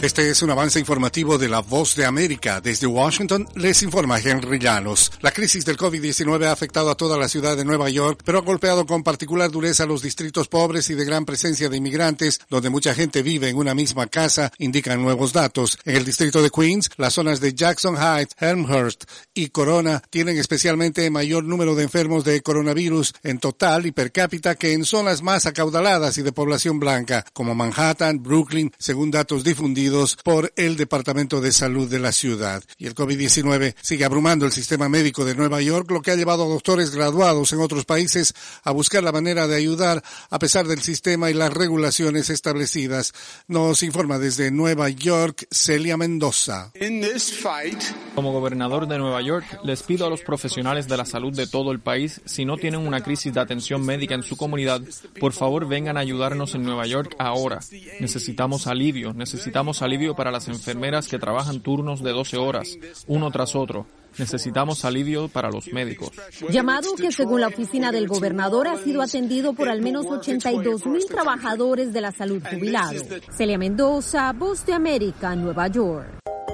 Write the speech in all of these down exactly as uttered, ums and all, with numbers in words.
Este es un avance informativo de La Voz de América. Desde Washington les informa Henry Llanos. La crisis del COVID diecinueve ha afectado a toda la ciudad de Nueva York, pero ha golpeado con particular dureza a los distritos pobres y de gran presencia de inmigrantes, donde mucha gente vive en una misma casa, indican nuevos datos. En el distrito de Queens, las zonas de Jackson Heights, Elmhurst y Corona tienen especialmente mayor número de enfermos de coronavirus en total y per cápita que en zonas más acaudaladas y de población blanca, como Manhattan, Brooklyn, según datos difundidos por el Departamento de Salud de la ciudad. Y el COVID diecinueve sigue abrumando el sistema médico de Nueva York, lo que ha llevado a doctores graduados en otros países a buscar la manera de ayudar a pesar del sistema y las regulaciones establecidas. Nos informa desde Nueva York Celia Mendoza. Como gobernador de Nueva York, les pido a los profesionales de la salud de todo el país, si no tienen una crisis de atención médica en su comunidad, por favor vengan a ayudarnos en Nueva York ahora. Necesitamos alivio, necesitamos alivio para las enfermeras que trabajan turnos de doce horas, uno tras otro. Necesitamos alivio para los médicos. Llamado que según la oficina del gobernador ha sido atendido por al menos ochenta y dos mil trabajadores de la salud jubilados. Celia Mendoza, Voz de América, Nueva York.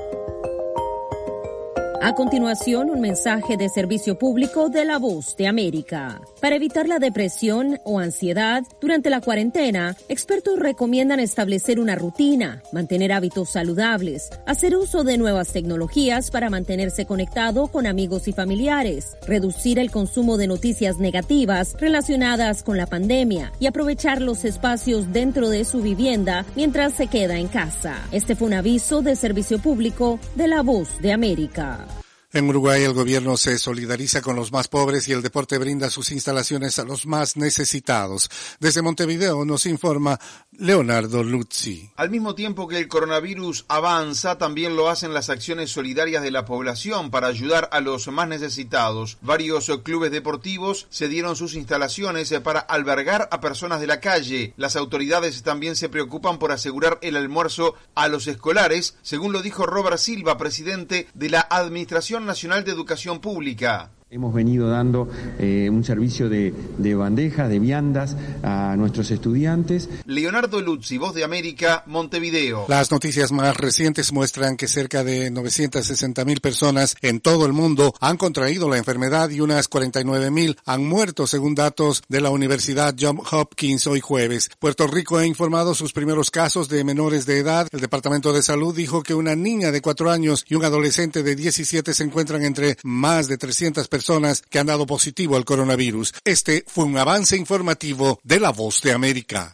A continuación, un mensaje de servicio público de La Voz de América. Para evitar la depresión o ansiedad durante la cuarentena, expertos recomiendan establecer una rutina, mantener hábitos saludables, hacer uso de nuevas tecnologías para mantenerse conectado con amigos y familiares, reducir el consumo de noticias negativas relacionadas con la pandemia y aprovechar los espacios dentro de su vivienda mientras se queda en casa. Este fue un aviso de servicio público de La Voz de América. En Uruguay el gobierno se solidariza con los más pobres y el deporte brinda sus instalaciones a los más necesitados. Desde Montevideo nos informa Leonardo Luzzi. Al mismo tiempo que el coronavirus avanza, también lo hacen las acciones solidarias de la población para ayudar a los más necesitados. Varios clubes deportivos cedieron sus instalaciones para albergar a personas de la calle. Las autoridades también se preocupan por asegurar el almuerzo a los escolares, según lo dijo Robert Silva, presidente de la Administración Nacional de Educación Pública. Hemos venido dando eh, un servicio de, de bandejas, de viandas a nuestros estudiantes. Leonardo Luzzi, Voz de América, Montevideo. Las noticias más recientes muestran que cerca de novecientas sesenta mil personas en todo el mundo han contraído la enfermedad y unas cuarenta y nueve mil han muerto, según datos de la Universidad Johns Hopkins hoy jueves. Puerto Rico ha informado sus primeros casos de menores de edad. El Departamento de Salud dijo que una niña de cuatro años y un adolescente de diecisiete se encuentran entre más de trescientas personas personas que han dado positivo al coronavirus. Este fue un avance informativo de La Voz de América.